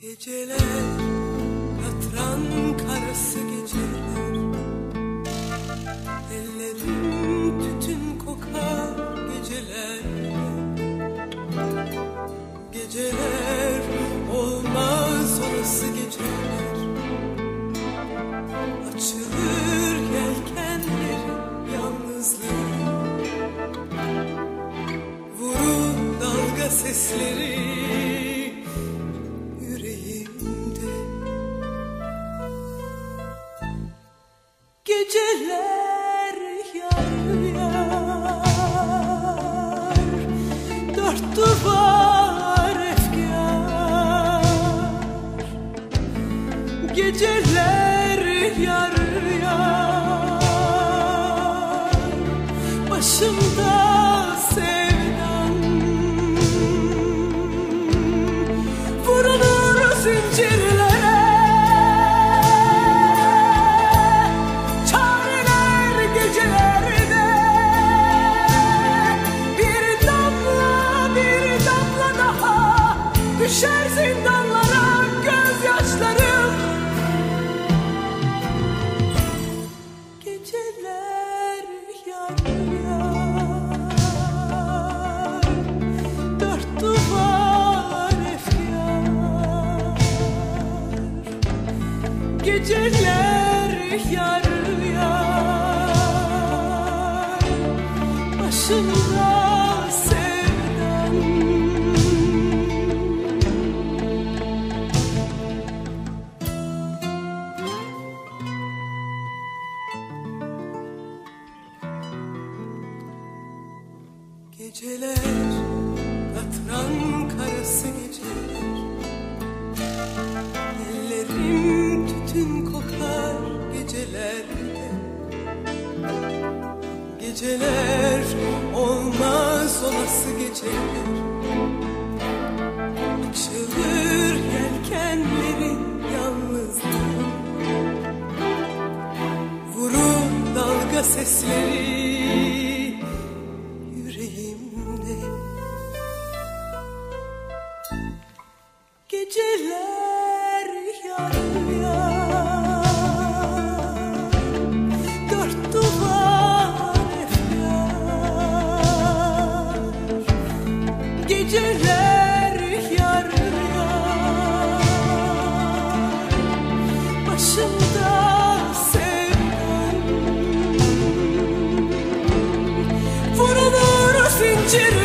Geceler, katran karası geceler, ellerim tütün kokar geceler. Geceler, olmaz olası geceler, açılır yelkenlerin yalnızlığı, vurur dalga sesleri yüreğimde. Geceler yar yar, dört duvar efkar. Geceler yar yar, başımda sevdan, vurulur zincirlere. Çareler gecelerde, bir damla daha düşer zindanlara gözyaşlarım. Geceler yar yar, dört duvar efkar. Geceler yar yar, başımda sevdan. Geceler, katran karası geceler, ellerim tütün kokar gecelerde. Geceler, olmaz olası geceler, açılır yelkenlerin yalnızlığı, vurur dalga sesleri yüreğimde. Geceler yar yar, dört duvar efkar. Geceler yar yar, başımda sevdan, vurulur zincir.